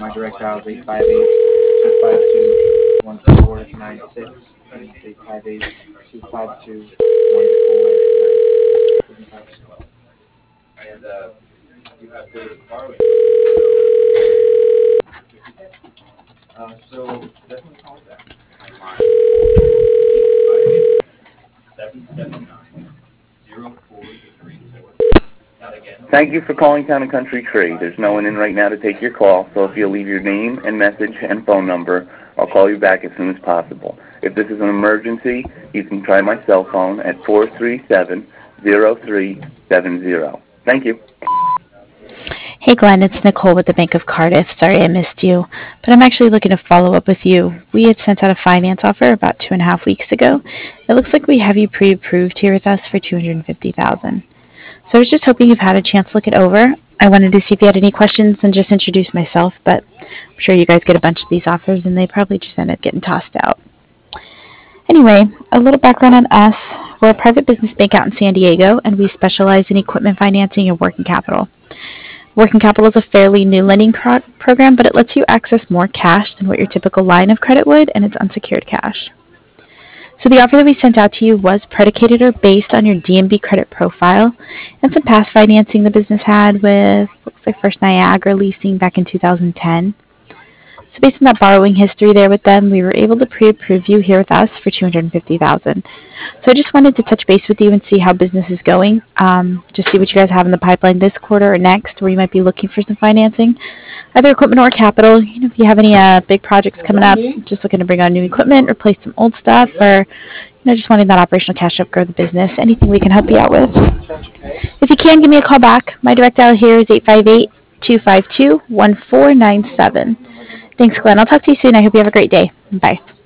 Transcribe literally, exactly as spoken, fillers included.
My direct dial is eight five eight, two five two, one four nine six. And it's eight five eight, two five two, one four nine six. And uh, you have the borrowing. Uh, so definitely call me back. seven seven nine, zero four three four. Thank you for calling Town and Country Tree. There's no one in right now to take your call, so if you'll leave your name and message and phone number, I'll call you back as soon as possible. If this is an emergency, you can try my cell phone at four three seven, zero three seven zero. Thank you. Hey Glenn, it's Nicole with the Bank of Cardiff. Sorry I missed you, but I'm actually looking to follow up with you. We had sent out a finance offer about two and a half weeks ago. It looks like we have you pre-approved here with us for two hundred fifty thousand dollars. So I was just hoping you've had a chance to look it over. I wanted to see if you had any questions and just introduce myself, but I'm sure you guys get a bunch of these offers and they probably just end up getting tossed out. Anyway, a little background on us. We're a private business bank out in San Diego, and we specialize in equipment financing and working capital. Working capital is a fairly new lending pro- program, but it lets you access more cash than what your typical line of credit would, and it's unsecured cash. So the offer that we sent out to you was predicated or based on your D M B credit profile and some past financing the business had with, looks like First Niagara Leasing back in two thousand ten. So based on that borrowing history there with them, we were able to pre-approve you here with us for two hundred fifty thousand dollars. So I just wanted to touch base with you and see how business is going. Um, just see what you guys have in the pipeline this quarter or next, where you might be looking for some financing, either equipment or capital. You know, if you have any uh, big projects coming up, just looking to bring on new equipment, replace some old stuff, or you know, just wanting that operational cash to grow the business. Anything we can help you out with. If you can, give me a call back. My direct dial here is eight five eight, two five two, one four nine seven. Thanks, Glenn. I'll talk to you soon. I hope you have a great day. Bye.